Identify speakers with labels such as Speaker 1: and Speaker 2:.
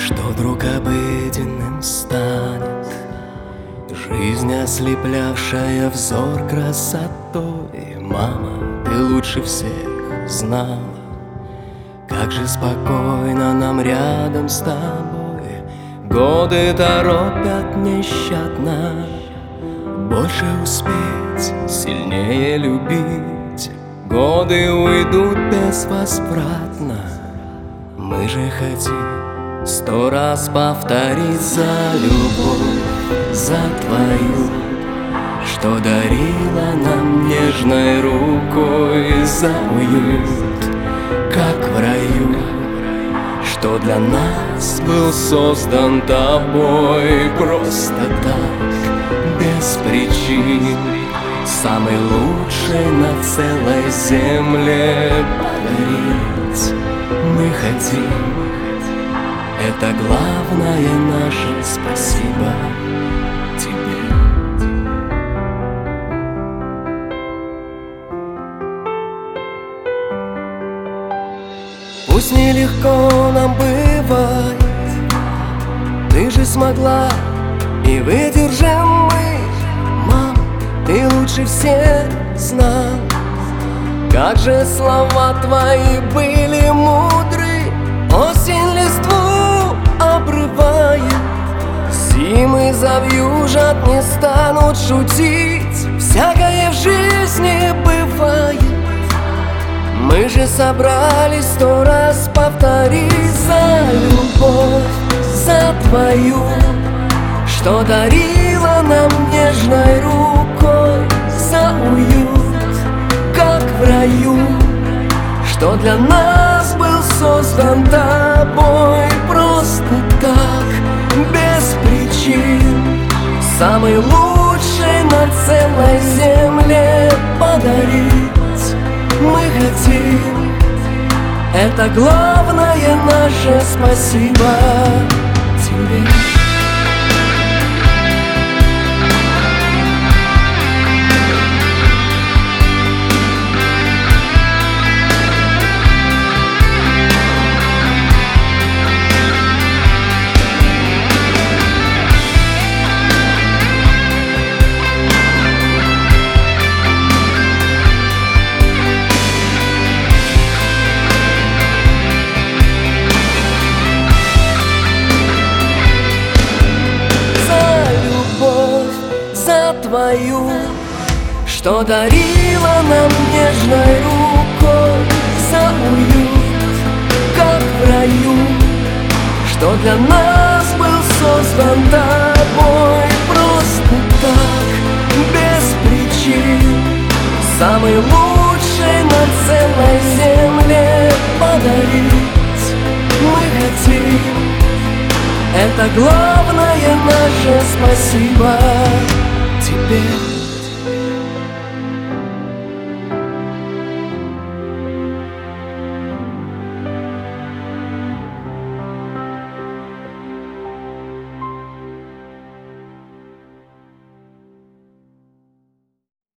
Speaker 1: что вдруг обыденным станет жизнь, ослеплявшая взор красотой. Мама, ты лучше всех знала, как же спокойно нам рядом с тобой. Годы торопят нещадно, больше успеть, сильнее любить. Годы уйдут безвозвратно. Мы же хотим 100 раз повторить за любовь, за твою, что дарила нам нежной рукой, за уют, как в раю, что для нас был создан тобой просто так, без причин. Самый лучший на целой земле подарить мы хотим. Это главное наше спасибо тебе. Пусть нелегко нам бывает, ты же смогла, и выдержим мы. Мам, ты лучше всех знал, как же слова твои были мудры. Осень листву обрывает, зимы завьюжат, не станут шутить. Всякое в жизни бывает. Мы же собрались 100 раз повторить за любовь, за твою, что дарила нам нежной рукой, за уют, как в раю, что для нас был создан тобой просто так, без причин. Самый лучший на целой земле подарить мы хотим. Это главное наше спасибо тебе. Твою, что дарила нам нежной рукой, за уют, как в раю, что для нас был создан тобой просто так, без причин. Самый лучший на целой земле подарить мы хотим. Это главное наше спасибо тебе.